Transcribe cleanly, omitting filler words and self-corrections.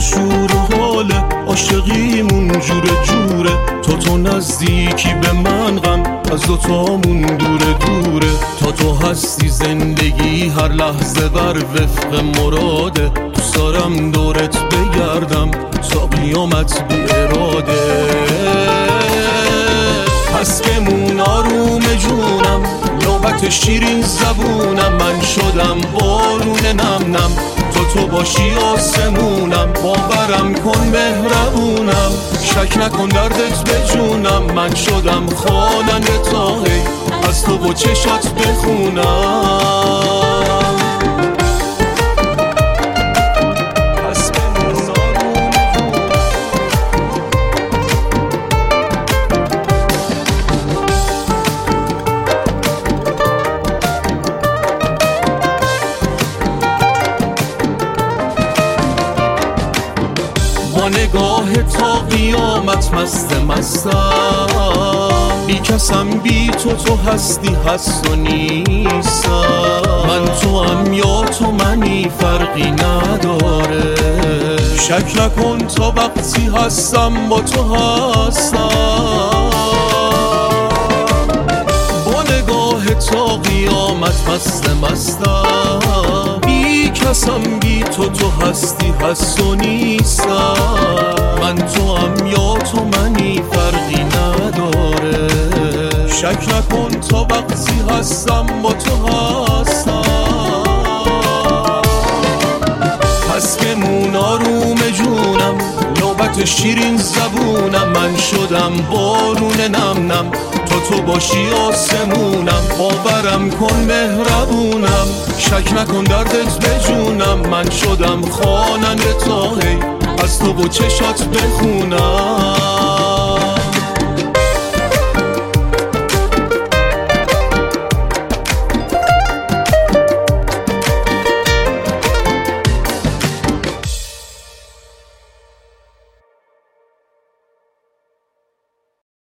شور و حاله، عاشقیمون جوره جوره. تو نزدیکی به من، غم از دوتامون دوره دوره. تو هستی زندگی هر لحظه بر وفق مراده. دوست دارم دورت بگردم تا قیامت بی اراده. پس بمون آروم جونم، نوبت شیرین زبونم. من شدم بارون نم نم، تو باشی آسمونم. باورم کن مهربونم، شک نکن دردت به جونم. من شدم خواننده تا هی از تو با چشات بخونم. با نگاه تا قیامت مست مستم. بی کسم بی تو هستی هست و نیستم. من تو هم یا تو منی فرقی نداره. شک نکن تا وقتی هستم با تو هستم. با نگاه تا قیامت مست مستم. بی کسم بی تو هستی هست و نیستم. من تو هم یا تو منی فرقی نداره. شک نکن تا وقتی هستم با تو هستم. پس بمون آروم جونم، نوبت شیرین زبونم. من شدم بارون نم نم، تو باشی آسمونم. باورم کن مهربونم، شک نکن دردت به جونم. من شدم خواننده تا هی از تو با چشات بخونم.